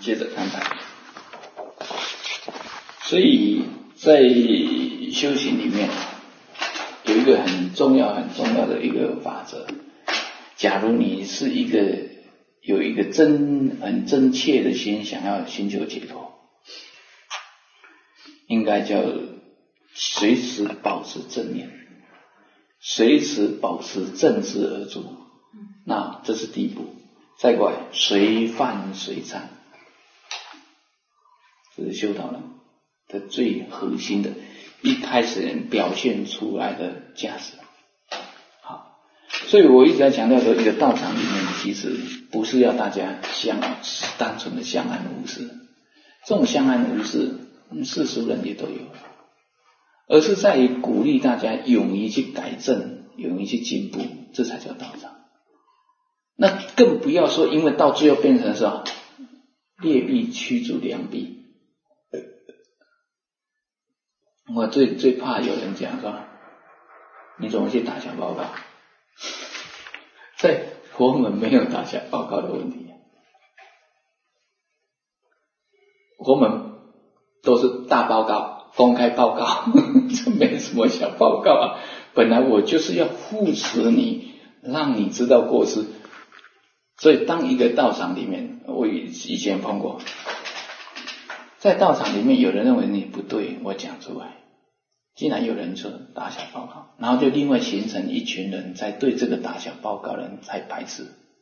接着安排。所以在修行里面有一个很重要的一个法则，假如你是有一个很真切的心想要寻求解脱，应该叫随时保持正念，随时保持正知而住，那这是第一步。再过来随犯随忏，这是修道人的最核心的一开始人表现出来的价值。好，所以我一直在强调说，一个道场里面其实不是要大家单纯的相安无事，这种相安无事世俗人也都有，而是在于鼓励大家勇于去改正，勇于去进步，这才叫道场。那更不要说因为到最后变成是劣币驱逐良币。我最怕有人讲说，你怎么去打小报告？在佛门没有打小报告的问题，佛门都是大报告，公开报告，这没什么小报告啊。本来我就是要护持你，让你知道过失。所以当一个道场里面，我以前碰过，在道场里面有人认为你不对，我讲出来，竟然有人说打小报告，然后就另外形成一群人在对这个打小报告人在排斥，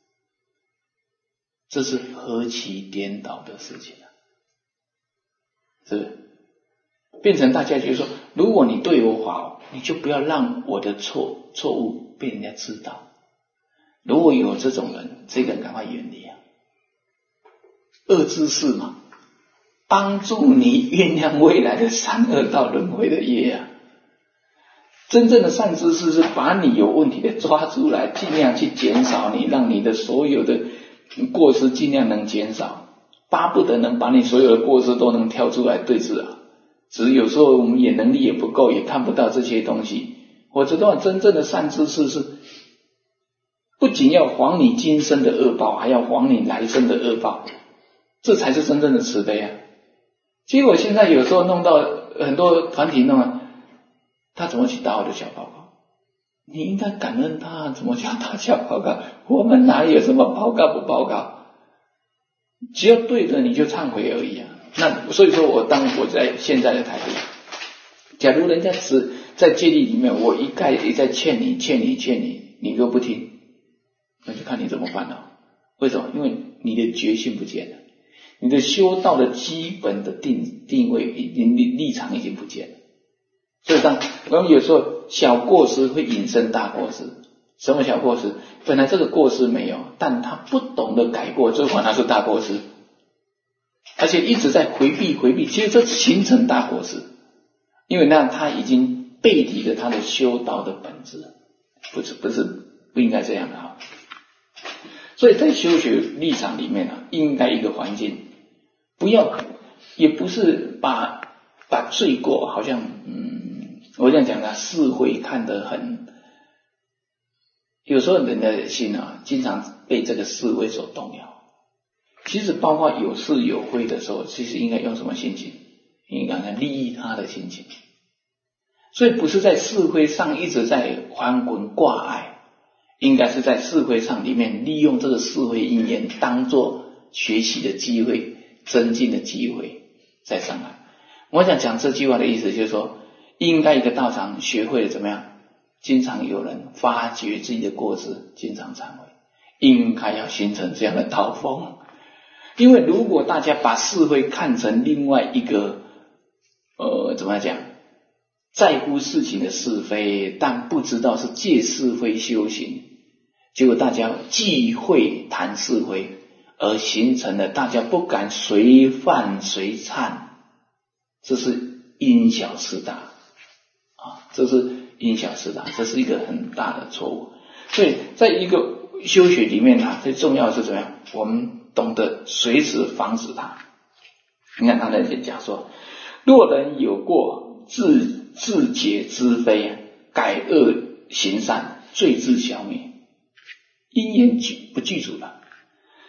这是何其颠倒的事情啊！是不是？变成大家就是说，如果你对我好，你就不要让我的错误被人家知道。如果有这种人，这个人赶快远离啊！恶知识嘛，帮助你酝酿未来的三恶道轮回的业啊。真正的善知识是把你有问题的抓出来，尽量去减少你，让你的所有的过失尽量能减少，巴不得能把你所有的过失都能挑出来对治啊。只是有时候我们能力也不够，也看不到这些东西。我知道真正的善知识是不仅要还你今生的恶报，还要还你来生的恶报，这才是真正的慈悲啊！结果现在有时候弄到很多团体弄了，他怎么去打我的小报告？你应该感恩他，怎么叫打小报告？我们哪有什么报告不报告？只要对的你就忏悔而已啊！那所以说我在现在的态度，假如人家只在戒律里面，我一概也在劝你，你都不听，那就看你怎么办了。为什么？因为你的决心不见了，你的修道的基本的定位立场已经不见了。所以我们有时候小过失会引申大过失。什么小过失？本来这个过失没有，但他不懂得改过，就反而是大过失，而且一直在回避，其实这形成大过失，因为那他已经背离了他的修道的本质，不应该这样的哈。所以在修学立场里面应该一个环境，也不是把罪过好像我这样讲是会看得很，有时候人的心经常被这个是非所动摇。其实包括有是有非的时候，其实应该用什么心情？应该利益他的心情。所以不是在是非上一直在翻滚挂碍，应该是在是非上里面利用这个是非因缘当作学习的机会，增进的机会再上来。我想讲这句话的意思就是说，应该一个道场学会了怎么样，经常有人发觉自己的过失，经常忏悔，应该要形成这样的道风。因为如果大家把是非看成另外一个怎么讲，在乎事情的是非，但不知道是借是非修行，结果大家忌讳谈是非，而形成了大家不敢随犯随忏，这是因小失大这是因小失大，这是一个很大的错误。所以在一个修学里面最重要的是怎么样？我们懂得随时防止它。你看他在讲说，若人有过，自解知非，改恶行善，罪自消灭。因缘不具足了。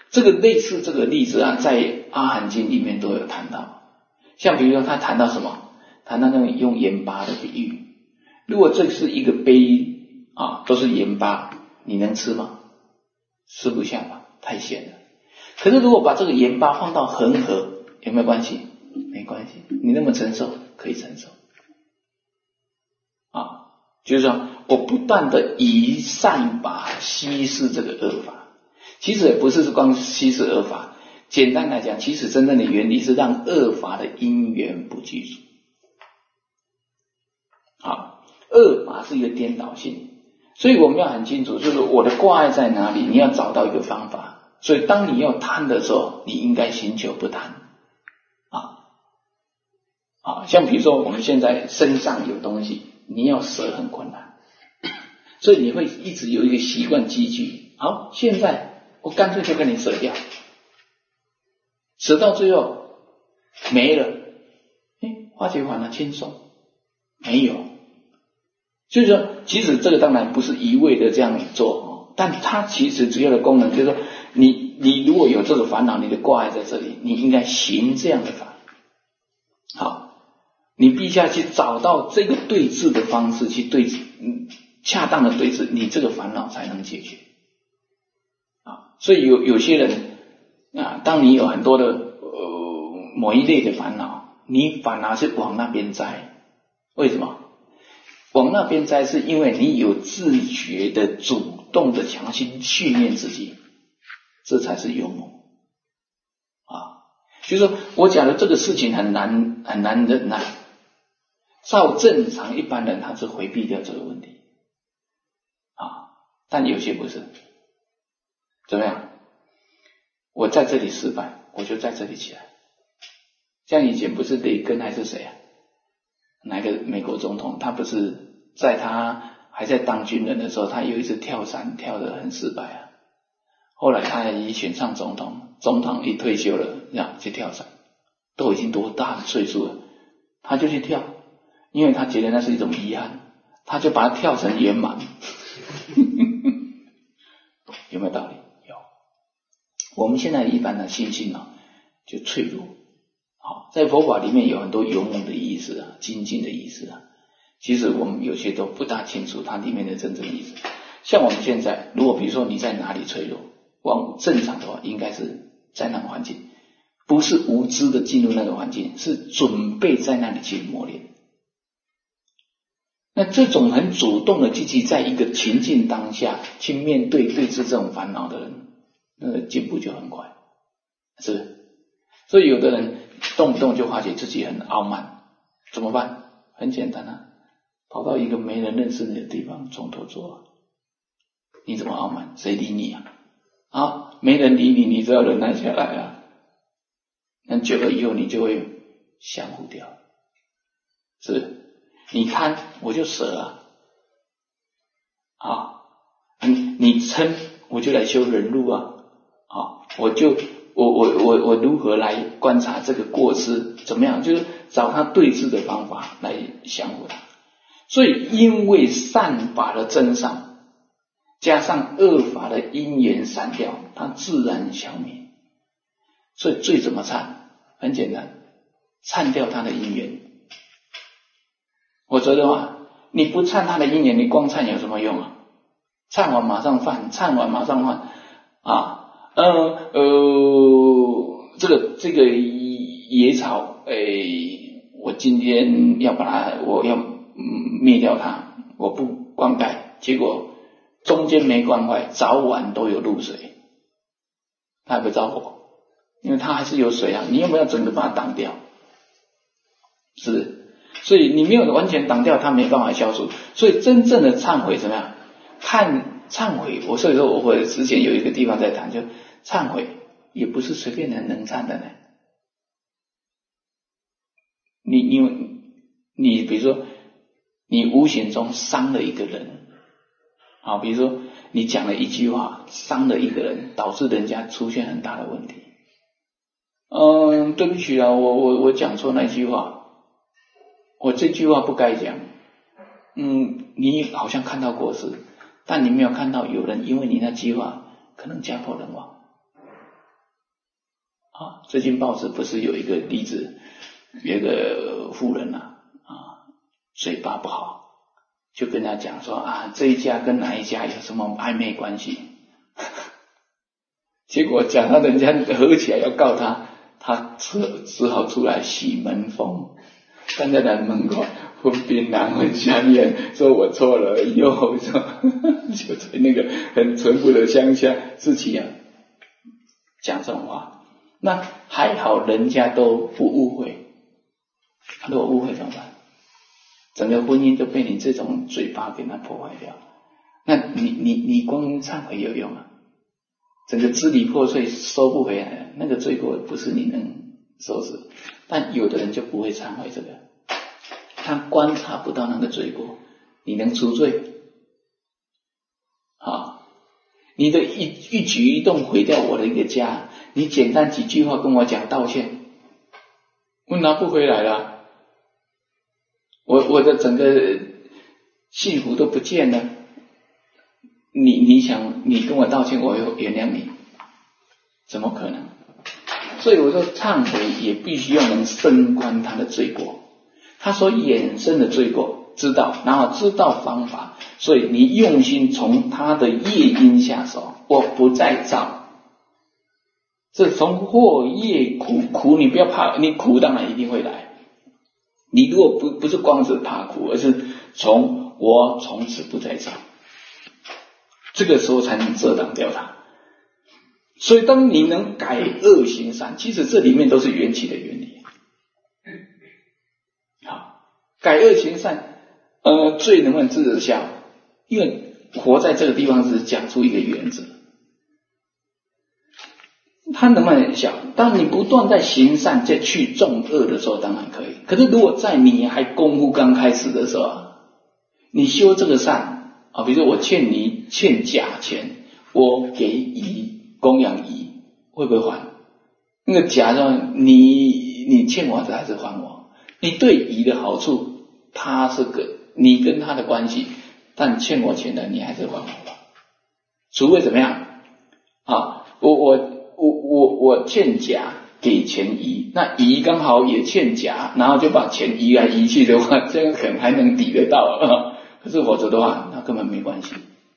这个类似这个例子啊，在阿含经里面都有谈到。像比如说他谈到什么？谈到那个用盐巴的比喻。如果这是一个杯啊，都是盐巴，你能吃吗？吃不下吧，太咸了。可是如果把这个盐巴放到恒河，有没有关系？没关系。你那么承受，可以承受。啊，就是说我不断的以善法稀释这个恶法。其实也不是光稀释恶法，简单来讲，其实真正的原理是让恶法的因缘不具足。好，恶法是一个颠倒性，所以我们要很清楚，就是我的挂碍在哪里，你要找到一个方法。所以当你要贪的时候，你应该寻求不贪。像比如说我们现在身上有东西，你要舍很困难，所以你会一直有一个习惯积聚。好，现在我干脆就跟你舍掉，舍到最后没了，化解完了轻松，没有。所以说其实这个当然不是一味的这样做，但它其实主要的功能就是说，你如果有这个烦恼，你的挂碍在这里，你应该行这样的法。好，你必须要去找到这个对治的方式，去对治，恰当的对治，你这个烦恼才能解决。所以有些人啊，当你有很多的某一类的烦恼，你反而是往那边栽。为什么？往那边栽是因为你有自觉的主动的强行训练自己，这才是勇猛啊。就是说我讲的这个事情很难忍耐，照正常一般人他是回避掉这个问题啊，但有些不是。怎么样？我在这里失败，我就在这里起来。像以前不是雷根还是谁啊？哪个美国总统？他不是在他还在当军人的时候，他有一次跳伞跳得很失败啊。后来他也选上总统，总统一退休了，去跳伞，都已经多大的岁数了，他就去跳，因为他觉得那是一种遗憾，他就把它跳成圆满。有没有道理？有。我们现在一般的心性就脆弱。好，在佛法里面有很多勇猛的意思啊，精进的意思啊，其实我们有些都不大清楚它里面的真正意思。像我们现在，如果比如说你在哪里脆弱，往正常的话，应该是在那个环境，不是无知的进入那个环境，是准备在那里去磨练。那这种很主动的积极在一个情境当下去面对对治这种烦恼的人，那个进步就很快，是不是？所以有的人动不动就发觉自己很傲慢，怎么办？很简单啊，跑到一个没人认识你的地方，从头做啊。你怎么傲慢？谁理你啊？没人理你，你只要忍耐下来啊。那久了以后，你就会降服掉，是不是？你贪我就舍啊，你嗔我就来修忍辱啊，我如何来观察这个过失？怎么样？就是找他对治的方法来降服他。所以因为善法的增上，加上恶法的因缘散掉，它自然消灭。所以罪怎么忏？很简单，忏掉它的因缘。否则的话，你不忏它的因缘，你光忏有什么用啊？忏完马上犯，忏完马上犯啊！这个野草，我今天要把它，我要灭掉它，我不灌溉，结果中间没灌溉，早晚都有露水，它还不着火，因为它还是有水啊，你有没有整个把它挡掉？是不是？所以你没有完全挡掉，它没办法消除。所以真正的忏悔怎么样？看忏悔，所以说我之前有一个地方在谈，就忏悔也不是随便人能忏的呢。你比如说，你无形中伤了一个人，比如说你讲了一句话伤了一个人，导致人家出现很大的问题。对不起啊，我讲错那句话，我这句话不该讲。你好像看到过失，但你没有看到有人因为你那句话可能家破人亡。 最近报纸不是有一个例子，有一个妇人嘴巴不好，就跟他讲说这一家跟哪一家有什么暧昧关系，结果讲到人家合起来要告他，他只好出来洗门风，站在那门口混槟榔混香烟，说我错了，以后说就在那个很淳朴的乡下自己讲这种话。那还好人家都不误会，如果误会怎么办？整个婚姻都被你这种嘴巴给它破坏掉。那你光忏悔有用啊？整个支离破碎收不回来了，那个罪过不是你能收拾。但有的人就不会忏悔这个，他观察不到那个罪过，你能除罪？你的一举一动毁掉我的一个家，你简单几句话跟我讲道歉，我拿不回来了，我的整个幸福都不见了。你想你跟我道歉，我又原谅你，怎么可能？所以我说忏悔也必须要能升观他的罪过，他所衍生的罪过知道，然后知道方法，所以你用心从他的业因下手，我不再造。这从祸业苦你不要怕，你苦当然一定会来。你如果不是光是怕苦，而是我从此不再造，这个时候才能遮挡掉它。所以当你能改恶行善，其实这里面都是缘起的原理。改恶行善，罪能不能治得消？因为活在这个地方是讲出一个原则，它能不能消？当你不断在行善再去种恶的时候，当然可以。可是如果在你还功夫刚开始的时候，你修这个善比如说我欠你欠甲钱，我给乙供养乙，会不会还？那个甲让你欠我的还是还我？你对乙的好处，他是你跟他的关系，但欠我钱的你还是还我吧。除非怎么样我欠甲给钱乙，那乙刚好也欠甲，然后就把钱移来移去的话，这样可能还能抵得到可是否则的话，那根本没关系。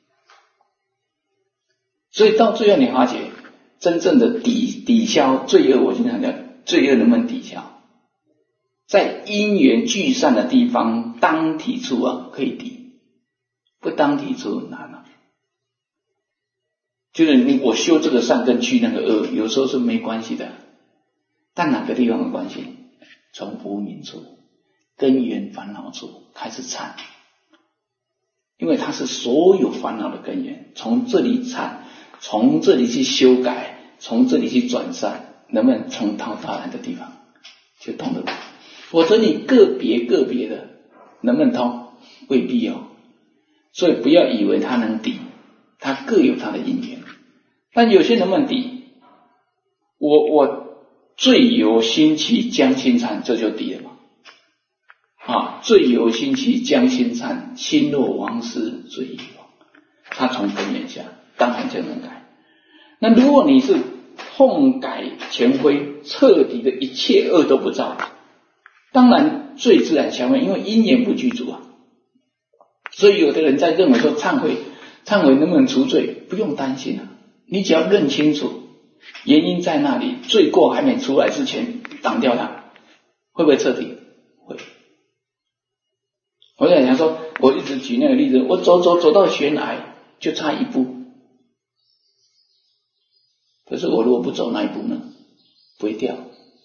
所以到最后你发觉，真正的抵消罪恶，我经常讲，罪恶能不能抵消？在因缘聚散的地方，当体处可以抵，不当体处难了。就是我修这个善跟去那个恶，有时候是没关系的，但哪个地方有关系？从无明处、根源烦恼处开始忏，因为它是所有烦恼的根源，从这里忏，从这里去修改，从这里去转善，能不能从到达的地方就通得了？否则你个别的能不能通？未必所以不要以为它能抵，它各有它的因缘。但有些能不能抵？我罪由心起将心忏，这就抵了嘛。罪由心起将心忏，心若亡时罪已亡。它从根源下，当然就能改。那如果你是痛改前非，彻底的一切恶都不造，当然罪自然消灭，因为因缘不具足所以有的人在认为说忏悔能不能除罪，不用担心你只要认清楚原因在那里，罪过还没出来之前挡掉它，会不会彻底？会。我在讲说，我一直举那个例子，我走到悬崖就差一步，可是我如果不走那一步呢，不会掉。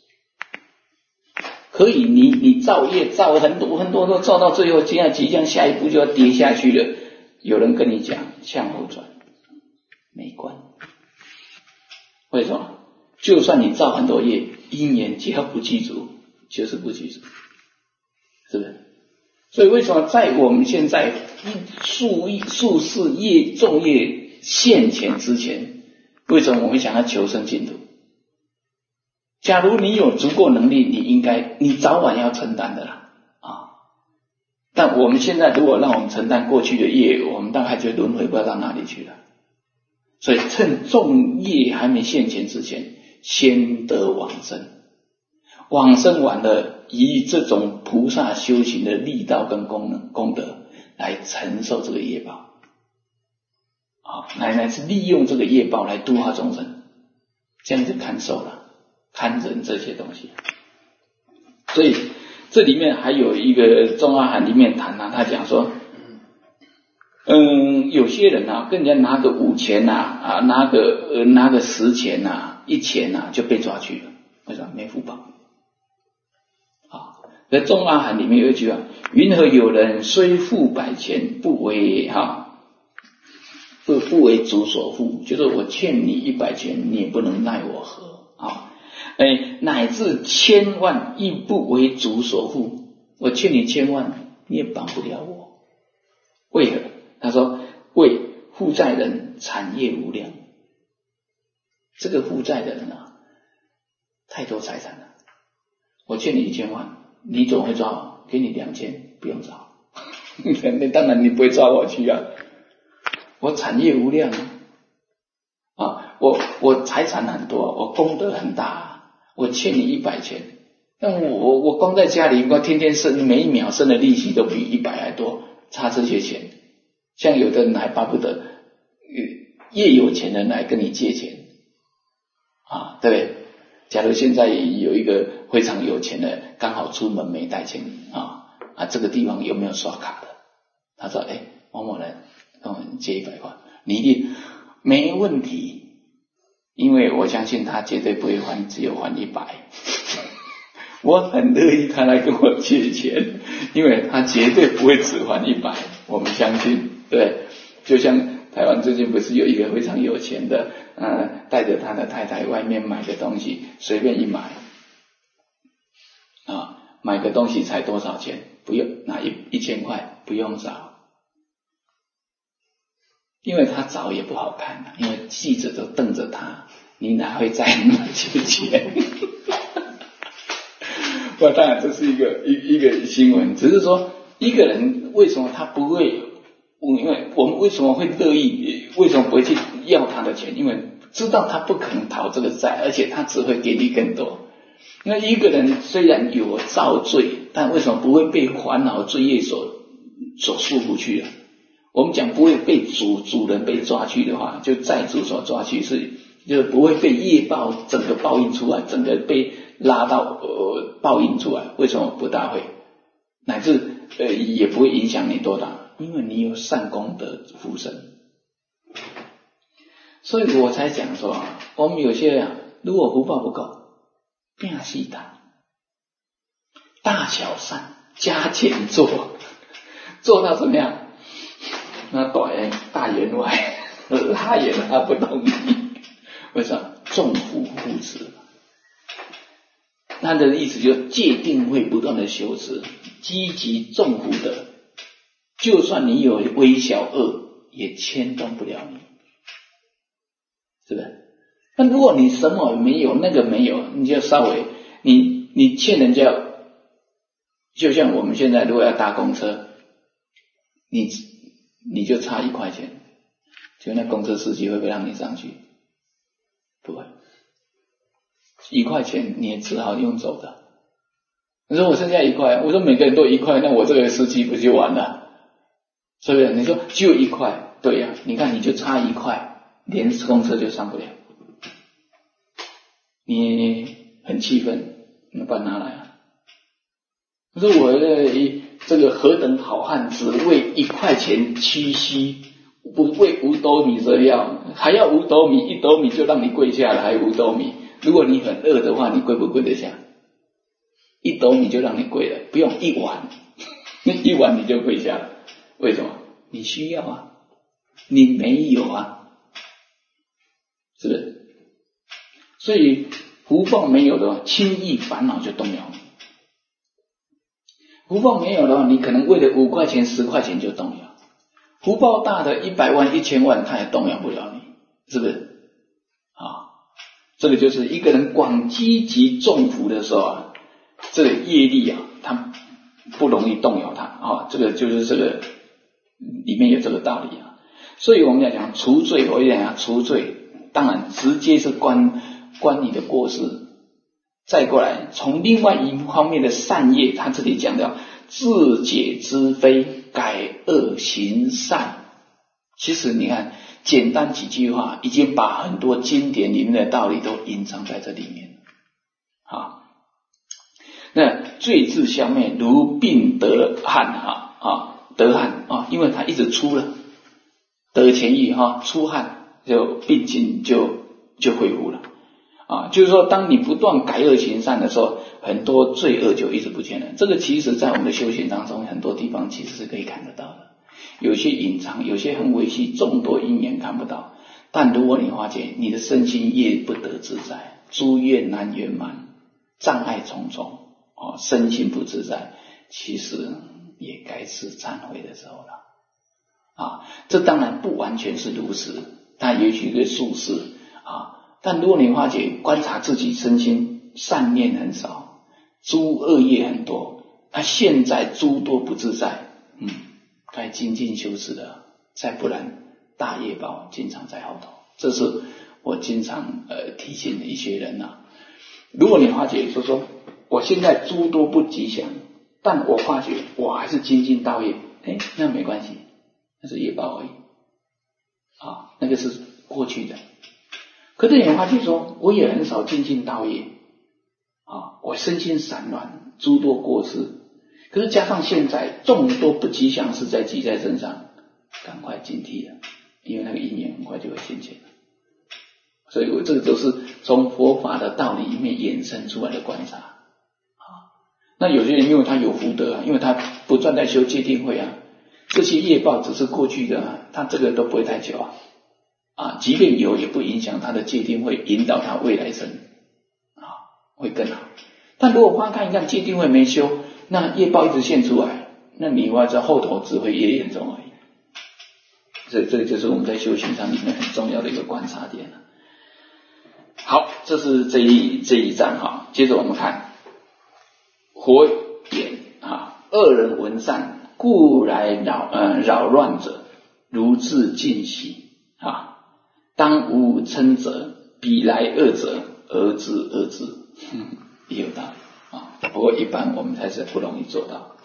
可以你造业造了很多都造到最后，即将下一步就要跌下去了，有人跟你讲向后转，没关。为什么？就算你造很多业，因缘只要不记住，就是不记住，是不是？所以为什么在我们现在数世业众业现前之前，为什么我们想要求生净土？假如你有足够能力，你早晚要承担的啦但我们现在如果让我们承担过去的业，我们大概就轮回不知道到哪里去了。所以趁众业还没现前之前， 先得往生。往生完了，以这种菩萨修行的力道跟功德来承受这个业报，乃是利用这个业报来度化众生，这样子看受了、看人这些东西。所以这里面还有一个中阿含里面谈他讲说，有些人跟人家拿个5钱拿个10钱1钱就被抓去了，为什么？没福报。在中阿含里面有一句话：云何有人虽富100钱，不为主所负？就是我欠你100钱，你也不能奈我何乃至1000万亦不为主所负，我欠你1000万，你也帮不了我。为何？他说：为负债人产业无量。这个负债的人太多财产了，我欠你1000万，你总会抓我，给你2000，不用找。那当然你不会抓我去我产业无量我财产很多，我功德很大，我欠你100钱，但我光在家里，我天天每一秒生的利息都比100还多，差这些钱。像有的人还巴不得越有钱人来跟你借钱对不对？假如现在有一个非常有钱的，刚好出门没带钱这个地方有没有刷卡的？他说某某人跟我借100块，你一定没问题，因为我相信他绝对不会还，只有还100。我很乐意他来跟我借钱，因为他绝对不会只还100，我们相信，对。就像台湾最近不是有一个非常有钱的带着他的太太外面买个东西，随便一买买个东西才多少钱？不用拿1000块，不用找，因为他找也不好看因为记者都瞪着他，你哪会在那借钱？不，当然这是一个新闻，只是说一个人为什么他不会，因为我们为什么会乐意，为什么不会去要他的钱？因为知道他不可能讨这个债，而且他只会给你更多。那一个人虽然有造罪，但为什么不会被烦恼罪业所束缚去了？我们讲不会被主人被抓去的话，就债主所抓去，就是不会被业报整个报应出来，整个被拉到报应出来。为什么不大会？乃至也不会影响你多大，因为你有善功德福身。所以我才讲说我们有些人如果福报不够，变细大，大小善加减做到怎么样？那大员外拉也拉不动你，为什么？众福护持。那的意思就是戒定慧不断的修持，积极众福德，就算你有微小恶，也牵动不了你，是不是？那如果你什么没有，那个没有，你就稍微你欠人家，就像我们现在如果要搭公车，你就差1块钱，就那公车司机会不会让你上去？不会，1块钱你也只好用走的。你说我剩下1块，我说每个人都1块，那我这个司机不就完了？是不是？你说只有1块，对呀，你看你就差1块，连公车就上不了，你很气愤，你把它拿来我说我这个何等好汉，只为1块钱屈膝，不为5斗米折腰，还要5斗米，1斗米就让你跪下了，还有5斗米。如果你很饿的话，你跪不跪得下？1斗米就让你跪了，不用1碗，1碗你就跪下了。为什么？你需要你没有是不是？所以福报没有的话，轻易烦恼就动摇你。福报没有的话，你可能为了5块钱10块钱就动摇。福报大的100万1000万，他也动摇不了你，是不是？这个就是一个人广积极种福的时候这个业力他不容易动摇他这个就是这个里面有这个道理所以我们要讲除罪，我讲除罪，当然直接是关关你的过失，再过来从另外一方面的善业，他这里讲到自解之非，改恶行善。其实你看简单几句话已经把很多经典里面的道理都隐藏在这里面。好，那罪自消灭，如病得汗得汗因为他一直出了得痊愈出汗，就病情就恢复了就是说当你不断改恶行善的时候，很多罪恶就一直不见了。这个其实在我们的修行当中很多地方其实是可以看得到的，有些隐藏，有些很微细，众多因缘看不到。但如果你发觉你的身心业不得自在，诸愿难圆满，障碍重重身心不自在，其实也该是忏悔的时候了这当然不完全是如此，它也许一个术士但如果你发觉观察自己身心善念很少，诸恶业很多，现在诸多不自在，该精进修持的，再不然大业报经常在后头。这是我经常提醒的一些人如果你发觉就是说我现在诸多不吉祥，但我发觉我还是精进道业，那没关系，那是业报而已那个是过去的。可是你发觉说我也很少精进道业我身心散乱，诸多过失，可是加上现在众多不吉祥事在积在身上，赶快警惕了，因为那个因缘很快就会现前了。所以我这个都是从佛法的道理里面衍生出来的观察那有些人因为他有福德因为他不断在修戒定慧这些业报只是过去的他这个都不会太久即便有也不影响他的戒定慧，引导他未来生会更好。但如果看一看戒定慧没修，那业报一直现出来，那你话在后头只会越严重而已。所以这个就是我们在修行上里面很重要的一个观察点好，这是这一章接着我们看佛言恶人闻善，故来扰乱者，如自尽息当无嗔责，彼来恶者，而知恶之也有道理不过一般我们还是不容易做到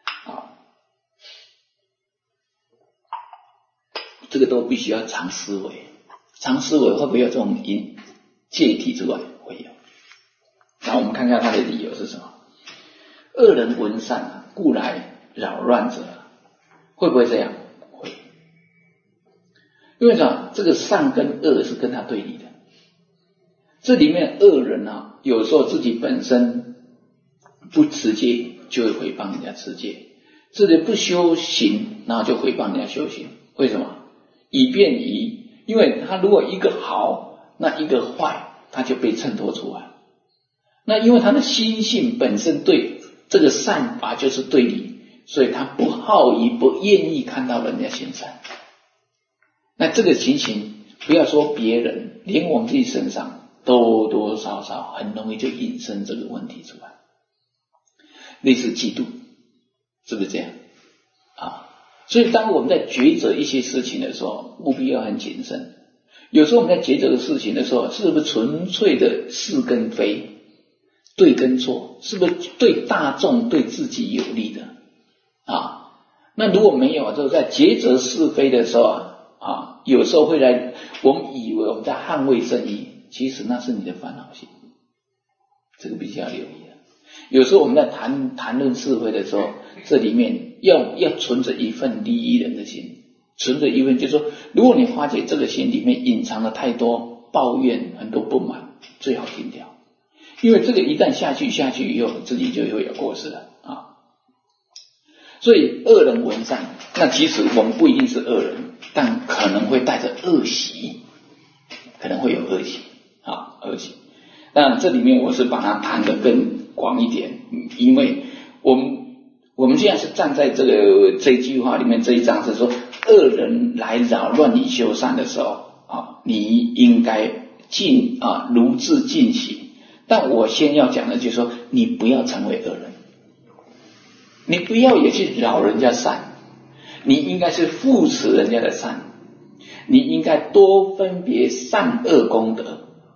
这个都必须要常思维，常思维会不会有这种戒体之外？会有。然后我们看看他的理由是什么。恶人闻善，故来扰乱者，会不会这样？会。因为这个善跟恶是跟他对立的。这里面恶人有时候自己本身不持戒，就会诽谤人家持戒；自己不修行，然后就诽谤人家修行。为什么？以便于，因为他如果一个好，那一个坏，他就被衬托出来。那因为他的心性本身对这个善法就是对立，所以他不好意不愿意看到人家行善。那这个情形不要说别人，连我们自己身上多多少少很容易就引申这个问题出来，类似嫉妒，是不是这样所以当我们在抉择一些事情的时候，务必要很谨慎。有时候我们在抉择的事情的时候，是不是纯粹的是跟非，对跟错，是不是对大众对自己有利的那如果没有就是在抉择是非的时候有时候会来，我们以为我们在捍卫正义，其实那是你的烦恼心，这个必须要留意的。有时候我们在谈论是非的时候，这里面要存着一份利益人的心，存着一份就是说，如果你发觉这个心里面隐藏了太多抱怨，很多不满，最好停掉，因为这个一旦下去以后，自己就会有过失了所以恶人闻善，那其实我们不一定是恶人，但可能会带着恶习，可能会有恶习恶习。那这里面我是把它谈得更广一点，因为我们现在是站在这句话里面，这一章是说恶人来扰乱你修善的时候你应该如自尽息。但我先要讲的就是说，你不要成为恶人，你不要也去扰人家善，你应该是扶持人家的善，你应该多分别善恶功德，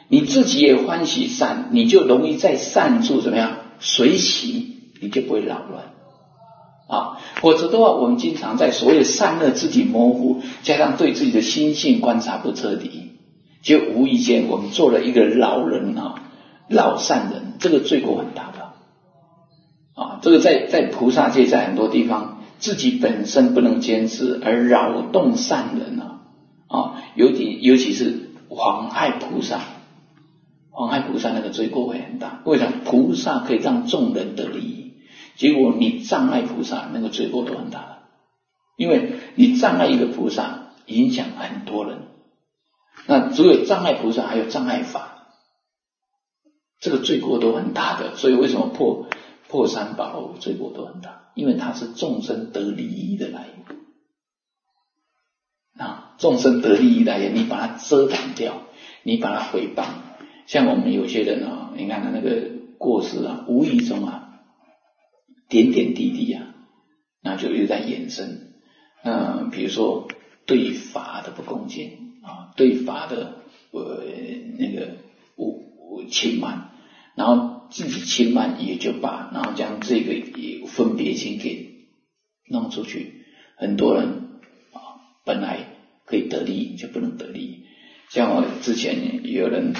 你自己也欢喜善，你就容易在善处怎么样随喜，你就不会扰乱啊。否则的话，我们经常在所谓的善恶自己模糊，加上对自己的心性观察不彻底，就无意间我们做了一个老人啊，老善人，这个罪过很大的啊。这个在菩萨界，在很多地方自己本身不能坚持，而扰动善人啊，尤其是妨害菩萨。妨害菩萨那个罪过会很大。为什么？菩萨可以让众人得利益，结果你障碍菩萨，那个罪过都很大了。因为你障碍一个菩萨，影响很多人。那除了障碍菩萨，还有障碍法，这个罪过都很大的。所以为什么破三宝罪过都很大？因为它是众生得利益的来源啊，众生得利益来源，你把它遮挡掉，你把它毁谤。像我们有些人啊，你看他那个过失啊，无意中啊，点点滴滴啊，那就又在衍生。比如说对法的不恭敬啊，对法的那个轻慢，然后自己轻慢也就罢，然后将这个分别心给弄出去。很多人啊，本来可以得利益就不能得利益。像我之前有人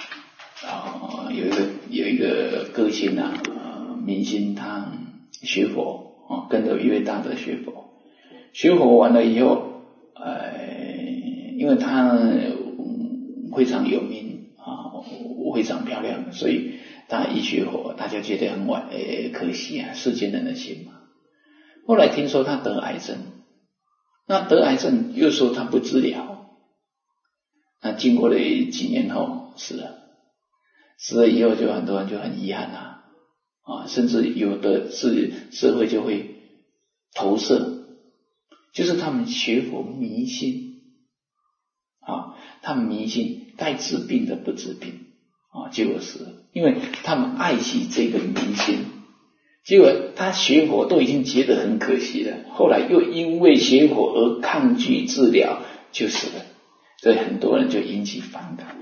有一个歌星啊，明星，他学佛啊，跟着一位大德学佛，学佛完了以后，因为他非常有名啊，非常漂亮，所以他一学佛，大家觉得很可惜啊，世间人的心嘛。后来听说他得癌症，那得癌症又说他不治疗，那经过了几年后死了。死了以后，就很多人就很遗憾啊，甚至有的是社会就会投射，就是他们学佛迷信啊，他们迷信该治病的不治病啊，结果死了，因为他们爱惜这个迷信，结果他学佛都已经觉得很可惜了，后来又因为学佛而抗拒治疗，就死了，所以很多人就引起反感。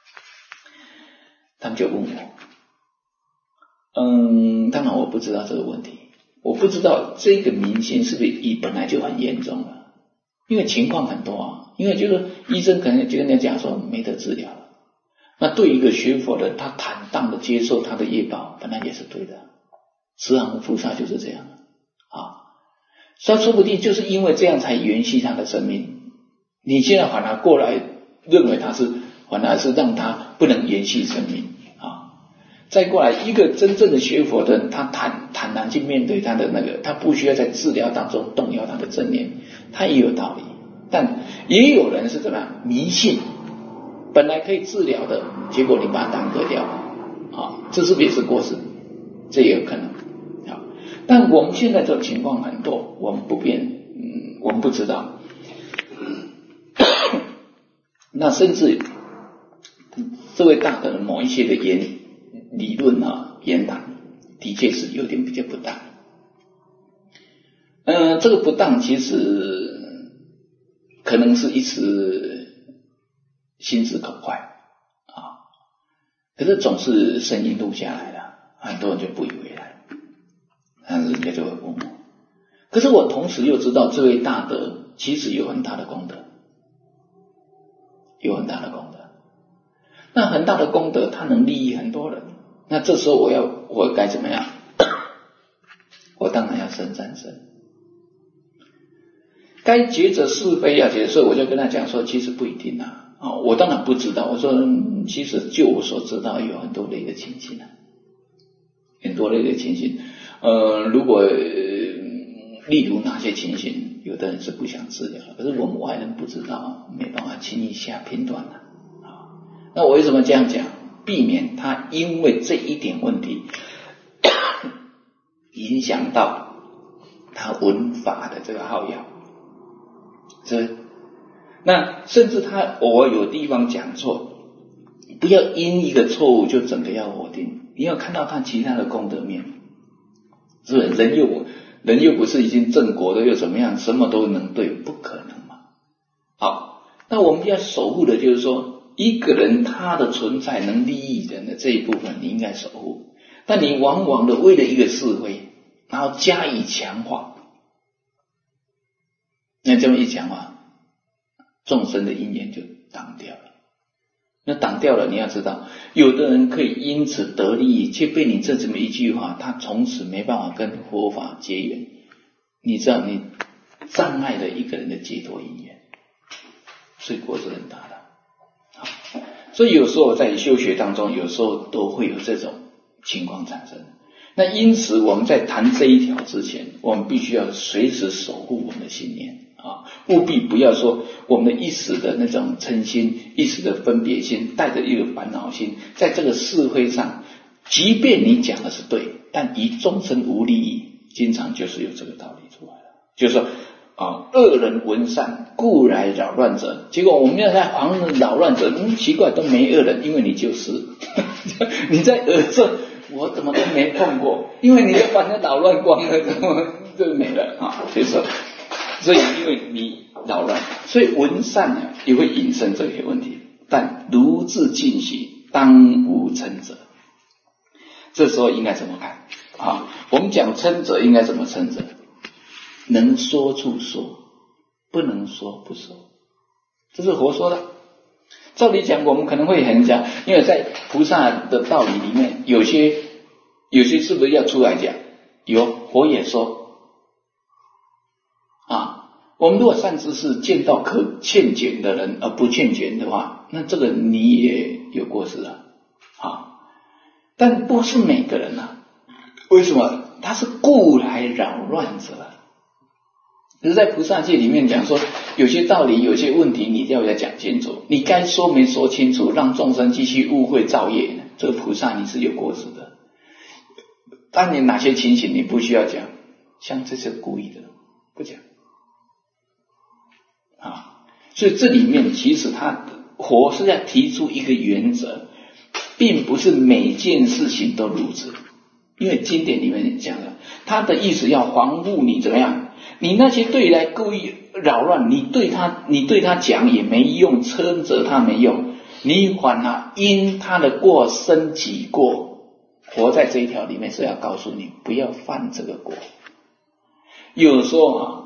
他们就问我，当然我不知道这个问题，我不知道这个迷信是不是本来就很严重了，因为情况很多啊，因为就是医生可能就跟人家讲说没得治疗了，那对一个学佛的，他坦荡的接受他的业报，本来也是对的，十行菩萨就是这样啊，他说不定就是因为这样才延续他的生命，你现在反而过来认为他是反而是让他不能延续生命啊！再过来一个真正的学佛的人，他坦然去面对他的那个，他不需要在治疗当中动摇他的正念，他也有道理。但也有人是怎么样迷信，本来可以治疗的，结果你把它耽搁掉了啊！这是不是也是过失？这也有可能啊。但我们现在这种情况很多，我们不便，我们不知道。那甚至这位大德的某一些的理论啊言谈，的确是有点比较不当。这个不当其实可能是一时心直口快啊，可是总是声音录下来了，很多人就不以为然，但是人家就会问我。可是我同时又知道这位大德其实有很大的功德。有很大的功德，那很大的功德，它能利益很多人。那这时候我该怎么样？我当然要伸善身，该抉择是非要抉择，所以我就跟他讲说，其实不一定啊。我当然不知道，我说其实就我所知道，有很多类的情形啊，很多类的情形。如果例如哪些情形？有的人是不想治疗，可是我们外人不知道，没办法轻易下评断了啊。那我为什么这样讲？避免他因为这一点问题影响到他闻法的这个好药，是。那甚至他偶尔有地方讲错，不要因一个错误就整个要否定，你要看到他其他的功德面，是不是？人又不是已经正果的，又怎么样？什么都能对，不可能嘛。好，那我们要守护的就是说， 一个人他的存在能利益人的这一部分，你应该守护。但你往往的为了一个是非，然后加以强化，那这么一强化，众生的因缘就挡掉了。那挡掉了，你要知道，有的人可以因此得利益，却被你这么一句话，他从此没办法跟佛法结缘。你知道，你障碍了一个人的解脱因缘，所以果是很大的。好，所以有时候在修学当中，有时候都会有这种情况产生。那因此我们在谈这一条之前，我们必须要随时守护我们的信念啊，务必不要说我们一时的那种嗔心，一时的分别心，带着一个烦恼心，在这个是非上，即便你讲的是对，但以众生无利益，经常就是有这个道理出来了，就是说恶人闻善，故来扰乱者。结果我们要在防扰乱者，奇怪都没恶人，因为你就是你在恶者，我怎么都没碰过，因为你就把它扰乱光了，怎么就没了啊？就是说，所以因为你扰乱，所以闻善呢也会引申这些问题。但如自尽习，当无嗔者。这时候应该怎么看啊？我们讲嗔者应该怎么嗔者？能说处说，不能说不说，这是佛说的。照理讲，我们可能会很讲，因为在菩萨的道理里面，有些是不是要出来讲？有，佛也说啊。我们如果善知识见到可欠检的人而不欠检的话，那这个你也有过失了啊。但不是每个人啊，为什么？他是故来扰乱者。可是在菩萨界里面讲说，有些道理有些问题你要讲清楚，你该说没说清楚，让众生继续误会造业，这个菩萨你是有过失的。但你哪些情形你不需要讲，像这是故意的不讲啊。所以这里面其实他佛是在提出一个原则，并不是每件事情都如此，因为经典里面讲的，他的意思要防护你怎么样，你那些对来故意扰乱，你对他讲也没用，称责他没用，你反而因他的过生己过。活在这一条里面是要告诉你不要犯这个过。有时候啊，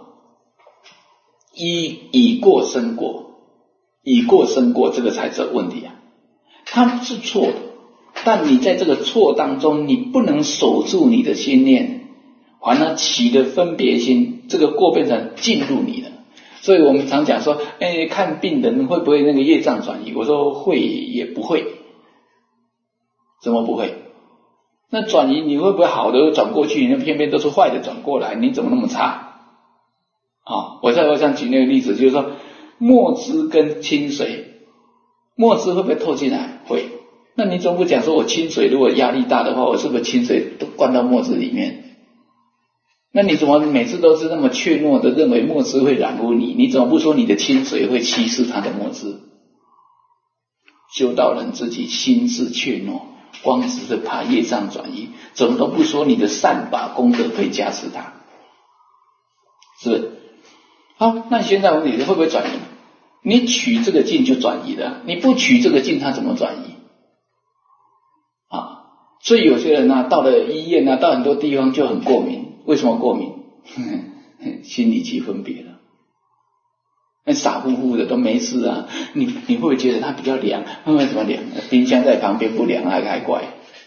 以过生过，以过生过，这个才是问题啊。他是错的，但你在这个错当中，你不能守住你的心念，反而起的分别心，这个过变成进入你了。所以我们常讲说，看病人会不会那个业障转移？我说会也不会。怎么不会？那转移你会不会好的转过去，那偏偏都是坏的转过来，你怎么那么差啊？我想举那个例子，就是说墨汁跟清水，墨汁会不会透进来？会。那你总不讲说我清水如果压力大的话，我是不是清水都灌到墨汁里面？那你怎么每次都是那么怯懦的认为墨汁会染污你？你怎么不说你的清水会稀释它的墨汁？修道人自己心智怯懦，光只是怕业障转移，怎么都不说你的善法功德可以加持它，是不是？好，那现在问题会不会转移？你取这个境就转移了，你不取这个境它怎么转移啊？所以有些人啊，到了医院啊，到很多地方就很过敏。为什么过敏？心理起分别了，那傻乎乎的都没事啊，你会不会觉得它比较凉？为什么凉？冰箱在旁边不凉还怪，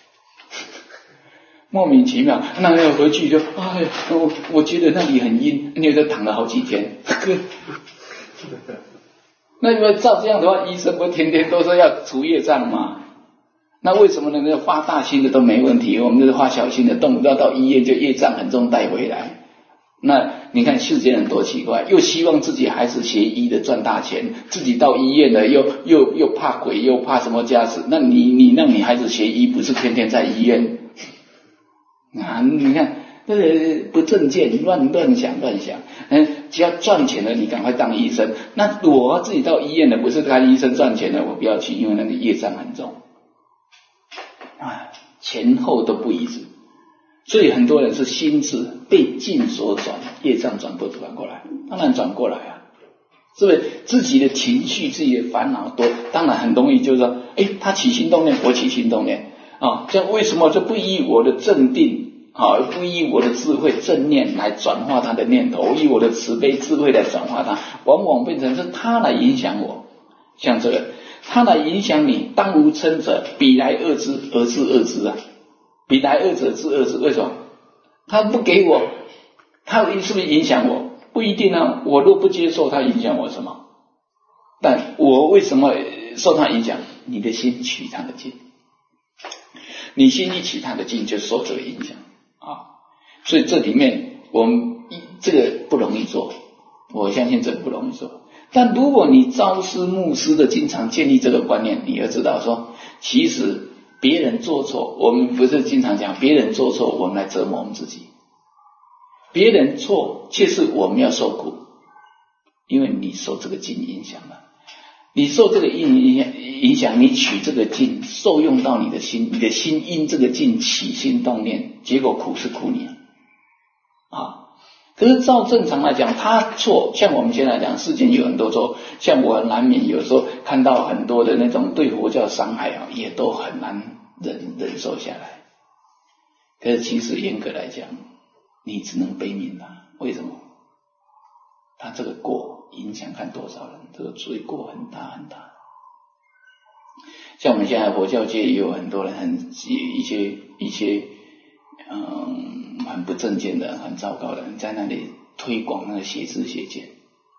莫名其妙。那要回去就我觉得那里很阴，你就躺了好几天。那因为照这样的话，医生不天天都说要除业障吗？那为什么呢？那发大心的都没问题，我们这是发小心的，动不到医院就业障很重带回来。那你看世间人多奇怪，又希望自己孩子学医的赚大钱，自己到医院的又怕鬼，又怕什么加持。那你让你孩子学医，不是天天在医院啊？你看不正见，乱想，只要赚钱了，你赶快当医生。那我自己到医院的，不是看医生赚钱的，我不要去，因为那个业障很重啊，前后都不一致。所以很多人是心智被境所转，业障转过来，当然转过来啊。 是不是？自己的情绪、自己的烦恼多，当然很容易就是说，他起心动念，我起心动念啊，这样为什么就不依我的正定啊，不依我的智慧正念来转化他的念头，依我的慈悲智慧来转化他，往往变成是他来影响我。像这个，他来影响你，当无嗔者，彼来恶之，而治恶之啊。彼来恶者治恶之，为什么？他不给我，他是不是影响我？不一定啊，我若不接受他影响我什么？但我为什么受他影响？你的心取他的劲，你心一起他的劲，就受这个影响啊。所以这里面我们这个不容易做，我相信这个不容易做。但如果你朝思暮思的经常建立这个观念，你要知道说，其实别人做错，我们不是经常讲别人做错，我们来折磨我们自己。别人错，却是我们要受苦，因为你受这个劲影响了，你受这个影响，你取这个劲受用到你的心，你的心因这个劲起心动念，结果苦是苦你啊。可是照正常来讲，他错，像我们现在讲世间有很多错，像我难免有时候看到很多的那种对佛教伤害啊，也都很难忍受下来。可是其实严格来讲，你只能悲悯他，为什么？他这个过影响看多少人，这个罪过很大很大。像我们现在佛教界也有很多人一些很不正见的、很糟糕的人，在那里推广那个邪知邪见，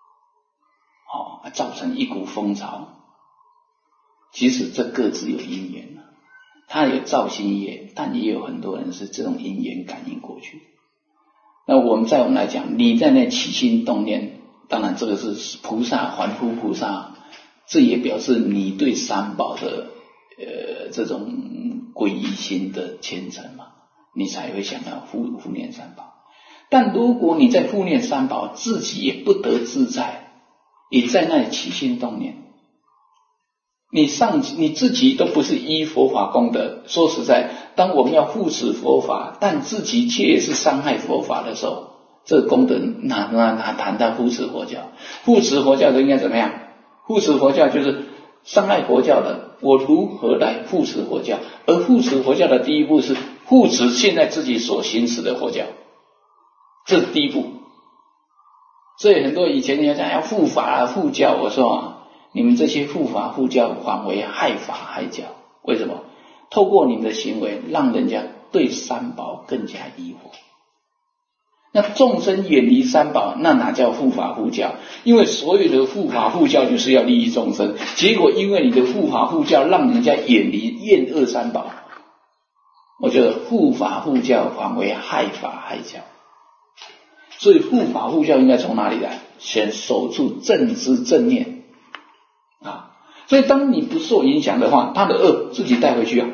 造成一股风潮。其实这各自有因缘啊，他有造心业，但也有很多人是这种因缘感应过去。那我们来讲，你在那起心动念，当然这个是菩萨还复菩萨，这也表示你对三宝的这种皈依心的虔诚嘛，你才会想要护念三宝。但如果你在护念三宝，自己也不得自在，也在那里起心动念，你自己都不是依佛法功德。说实在，当我们要护持佛法，但自己却也是伤害佛法的时候，这个功德哪谈到护持佛教？护持佛教的应该怎么样？护持佛教就是伤害佛教的，我如何来护持佛教？而护持佛教的第一步是护持现在自己所行持的佛教，这是第一步。所以很多以前人家讲要护法护教，我说你们这些护法护教反为害法害教。为什么？透过你们的行为，让人家对三宝更加疑惑。那众生远离三宝，那哪叫护法护教？因为所有的护法护教就是要利益众生，结果因为你的护法护教让人家远离厌恶三宝，我觉得护法护教反为害法害教。所以护法护教应该从哪里来？先守住正知正念啊！所以当你不受影响的话，他的恶自己带回去啊，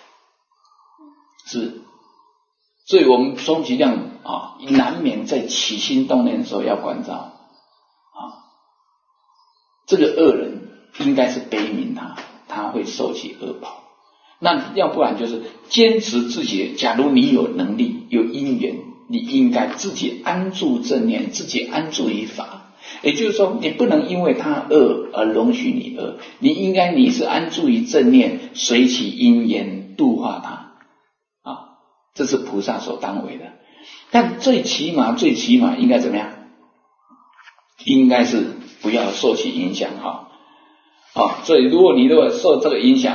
是。所以我们充其量难免在起心动念的时候要关照这个恶人应该是悲悯他会受起恶报。那要不然就是坚持自己，假如你有能力有因缘，你应该自己安住正念，自己安住于法。也就是说，你不能因为他恶而容许你恶，你是安住于正念，随其因缘度化他这是菩萨所当为的。但最起码应该怎么样？应该是不要受其影响所以如果受这个影响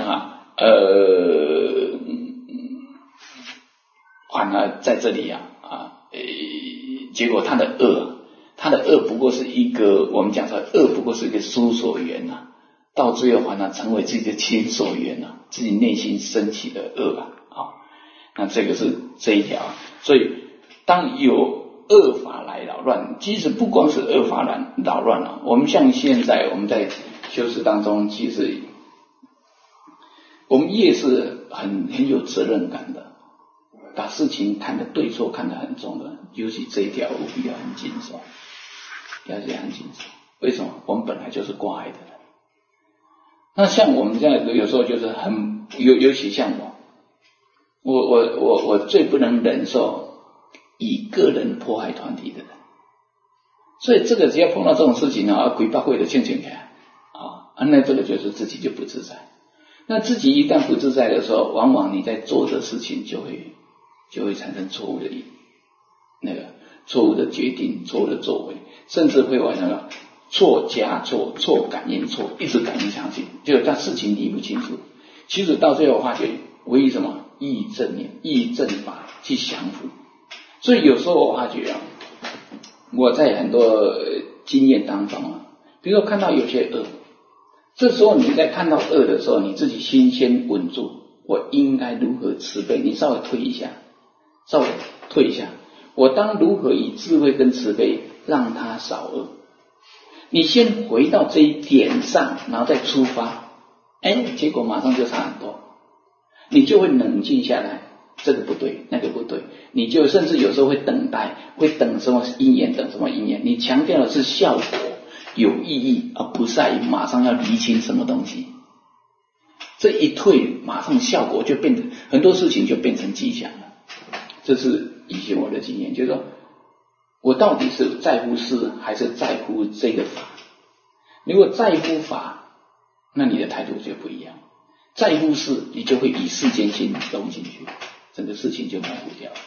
反而在这里结果他的恶不过是一个，我们讲说恶不过是一个疏所缘到最后反而成为自己的亲所缘自己内心升起的恶那这个是这一条。所以当有恶法来扰乱，即使不光是恶法扰乱我们像现在我们在修持当中，其实我们也是很有责任感的，把事情看得对错看得很重的，尤其这一条务必要很谨守，为什么？我们本来就是挂碍的人。那像我们这样有时候就是尤其像我最不能忍受以个人迫害团体的人。 所以这个只要碰到这种事情啊，鬼八会的庆起来那这个就是自己就不自在。那自己一旦不自在的时候，往往你在做的事情就会产生错误的错误的决定、错误的作为，甚至会往那个错加错、错感应错，一直感应上去，结果他事情理不清楚。其实到最后发觉，唯一什么意正念、意正法去降伏。所以有时候我发觉我在很多经验当中比如说看到有些恶，这时候你在看到恶的时候，你自己心先稳住，我应该如何慈悲？你稍微退一下，我当如何以智慧跟慈悲让它少恶？你先回到这一点上，然后再出发，结果马上就差很多，你就会冷静下来，这个不对，那个不对，你就甚至有时候会等待，会等什么因缘，等什么因缘，你强调的是效果有意义，而不是在于马上要厘清什么东西。这一退，马上效果就变成很多事情就变成吉祥了。这是以前我的经验，就是说我到底是在乎事还是在乎这个法？如果在乎法，那你的态度就不一样；在乎事，你就会以世间心融进去，整个事情就模糊掉了。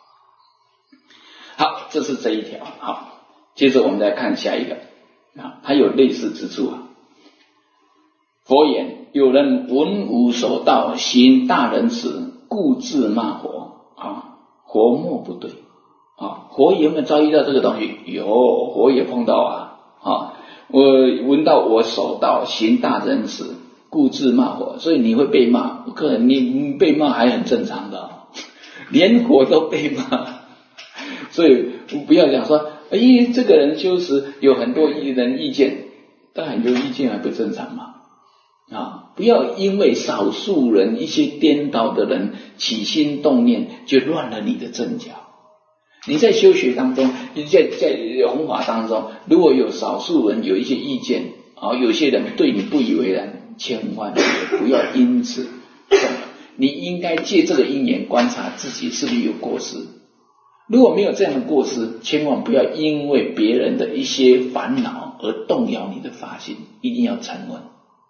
好，这是这一条。好，接着我们再看下一个它有类似之处佛言：有人闻无所道，行大仁慈，故自骂佛佛莫不对佛有没有遭遇到这个东西？有，佛也碰到我闻到我所道，行大仁慈，故自骂佛。所以你会被骂，不可能，你被骂还很正常的连佛都被骂。所以不要讲说这个人修持有很多人意见，当然有意见还不正常嘛不要因为少数人一些颠倒的人起心动念就乱了你的正教。你在修学当中，你在弘法当中，如果有少数人有一些意见有些人对你不以为然，千万不要因此你应该借这个因缘观察自己是不是有过失。如果没有这样的过失，千万不要因为别人的一些烦恼而动摇你的法心，一定要沉稳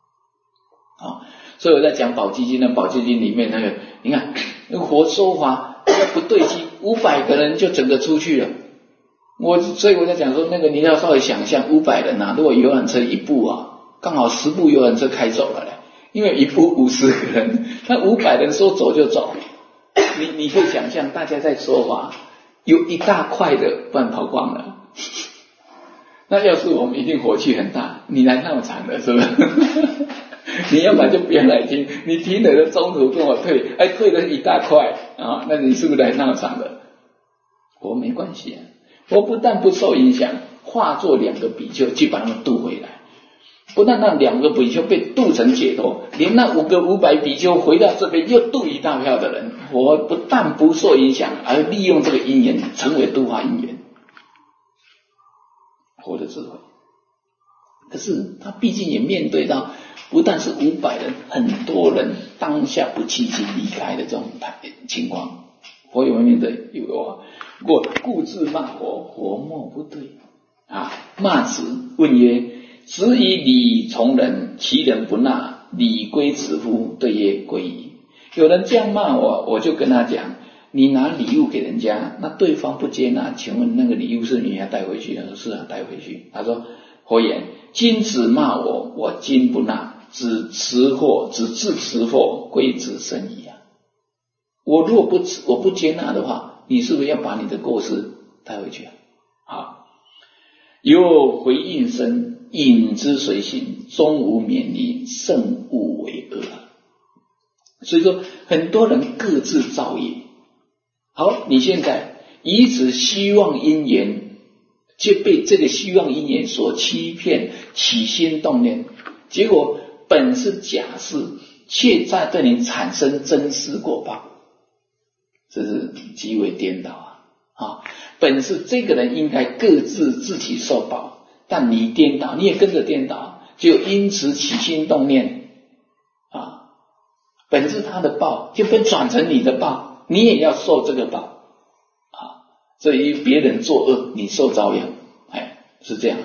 所以我在讲宝积经的宝积经里面你看那个佛说法不对机，500个人就整个出去了。所以我在讲说你要稍微想象500人如果游览车一部刚好10部游览车开走了因为一部50个人，那500人说走就走。你可以想象大家在说法，有一大块的不然跑光了。那要是我们一定火气很大，你来闹场了是不是？你要么就不要来听，你听了中途跟我退，退了一大块那你是不是来闹场了？我没关系我不但不受影响，化作2个比丘去把他们渡回来，不但那2个比丘被渡成解脱，连那500比丘回到这边又渡一大票的人，我不但不受影响，而利用这个因缘成为度化因缘，佛的智慧。可是他毕竟也面对到不但是500人，很多人当下不弃心离开的这种情况，佛有没有面对？有故自骂佛，佛莫不对骂子问曰：子以礼从人，其人不纳，礼归子乎？对曰：归矣。有人这样骂我，我就跟他讲，你拿礼物给人家，那对方不接纳，请问那个礼物是你要带回去？他说是带回去。他说佛言：今子骂我，我今不纳，只自持货，归子身矣我如果我不接纳的话，你是不是要把你的过失带回去有回应身，引之随行，终无免离，甚勿为恶所以说很多人各自造业。好，你现在以此希望因缘，就被这个希望因缘所欺骗，起心动念，结果本是假事，却在对你产生真实果报，这是极为颠倒本是这个人应该各自己受报，但你颠倒，你也跟着颠倒，就因此起心动念本是他的报，就被转成你的报，你也要受这个报所以别人作恶，你受遭殃是这样。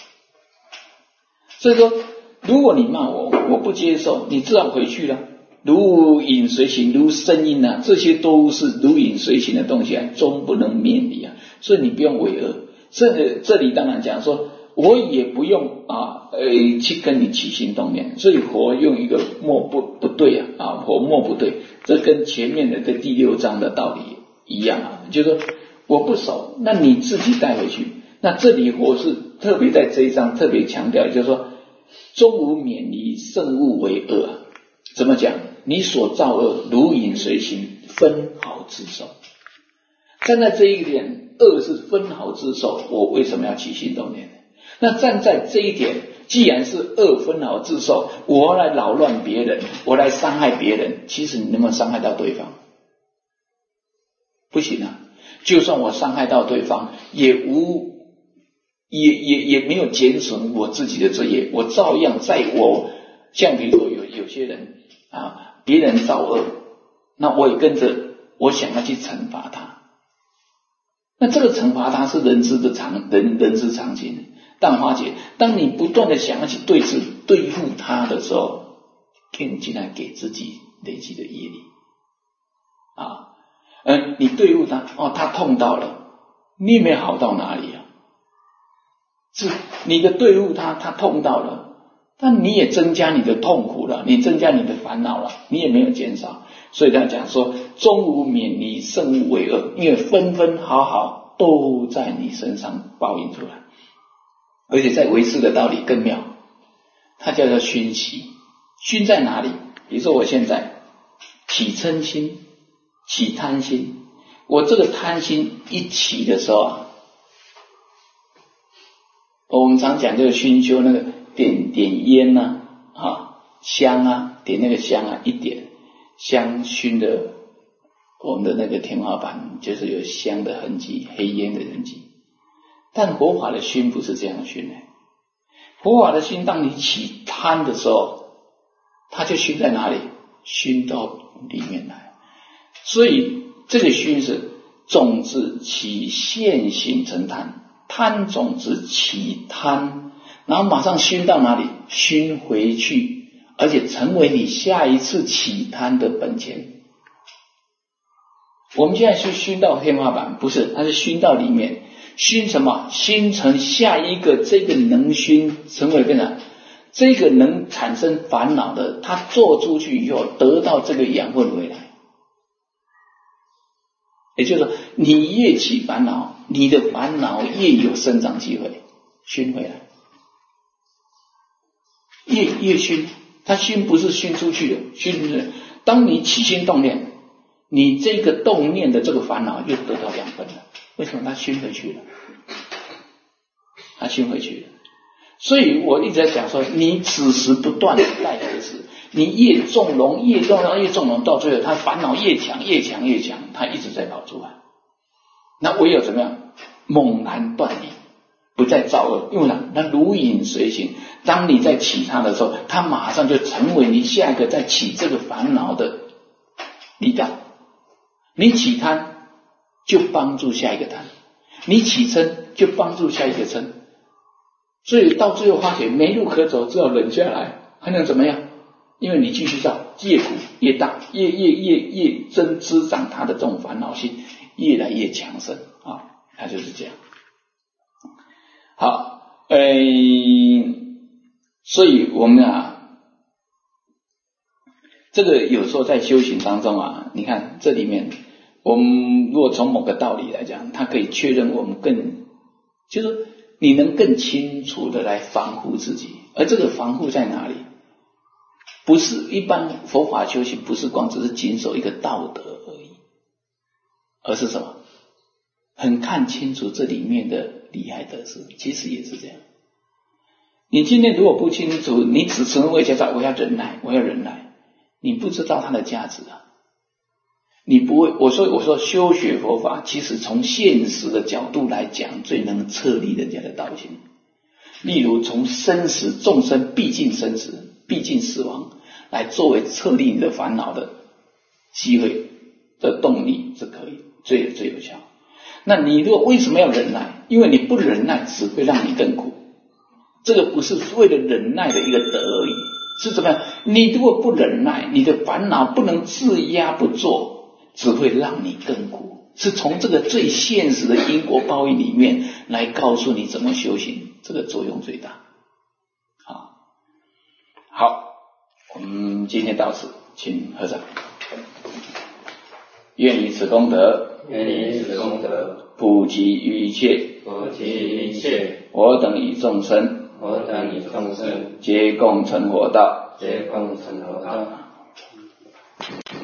所以说，如果你骂我，我不接受，你自然回去了。如影随形，如声音啊，这些都是如影随形的东西啊，终不能免离啊。所以你不用为恶。这里当然讲说，我也不用去跟你起心动念。所以佛用一个默不对啊，佛默不对，这跟前面的这第6章的道理一样啊，就是说我不守，那你自己带回去。那这里佛是特别在这一章特别强调，就是说终无免离，慎勿为恶啊。怎么讲？你所造恶如影随形，分毫之受。站在这一点，恶是分毫之受，我为什么要起心动念？那站在这一点，既然是恶分毫之受，我要来扰乱别人，我来伤害别人，其实你能不能伤害到对方？不行啊！就算我伤害到对方，也没有减损我自己的罪业，我照样在我像比如说有些人啊，别人造恶，那我也跟着我想要去惩罚他，那这个惩罚他是人之常情。但花姐，当你不断的想要去对付他的时候，你竟然给自己累积的业力啊！你对付他他痛到了，你也没好到哪里啊？是你的对付他痛到了，但你也增加你的痛苦了，你增加你的烦恼了，你也没有减少。所以他讲说，终无免离，慎勿为恶，因为分分毫毫都在你身上报应出来。而且在唯识的道理更妙，它叫做熏习。熏在哪里？比如说我现在起嗔心，起贪心，我这个贪心一起的时候啊，我们常讲这个熏修，那个点烟香点那个香一点香熏的我们的那个天花板，就是有香的痕迹，黑烟的痕迹。但佛法的熏不是这样熏的，佛法的熏，当你起贪的时候，它就熏在哪里？熏到里面来。所以这个熏是种子起现行成贪，贪种子起贪，然后马上熏到哪里？熏回去，而且成为你下一次起贪的本钱。我们现在去熏到天花板，不是，它是熏到里面。熏什么？熏成下一个这个能熏成为变成这个能产生烦恼的，他做出去以后得到这个养分回来。也就是说，你越起烦恼，你的烦恼越有生长机会，熏回来。越熏，它熏不是熏出去的，熏是当你起心动念，你这个动念的这个烦恼又得到养分了。为什么它熏回去了？它熏回去了。所以我一直在讲说，你此时不断的待何时？你越纵容，到最后他烦恼越强，他一直在跑出来。那唯有怎么样？猛然断离，不再造恶。因为呢，那如影随形。当你在起它的时候，它马上就成为你下一个在起这个烦恼的力道。你起贪就帮助下一个贪，你起嗔就帮助下一个嗔。所以到最后发觉没路可走，只好忍下来，还能怎么样？因为你继续造，业苦越大，越滋长他的这种烦恼心，越来越强盛啊，它就是这样。好，所以我们这个有时候在修行当中你看这里面，我们如果从某个道理来讲，它可以确认我们就是你能更清楚的来防护自己。而这个防护在哪里？不是一般佛法修行，不是光只是谨守一个道德而已，而是什么？很看清楚这里面的利害得失，其实也是这样。你今天如果不清楚，你只成为介绍我要忍耐，你不知道它的价值啊。你不会，我说修学佛法，其实从现实的角度来讲，最能策立人家的道心。例如从生死，众生毕竟生死，毕竟死亡，来作为策立你的烦恼的机会的动力是可以最有效。 那你如果为什么要忍耐？因为你不忍耐只会让你更苦。这个不是为了忍耐的一个德而已，是怎么样？你如果不忍耐，你的烦恼不能自压不做，只会让你更苦。是从这个最现实的因果报应里面来告诉你怎么修行，这个作用最大。好，我们今天到此，请合掌。愿以此功德，普及于一切，我等与众生，皆共成佛道。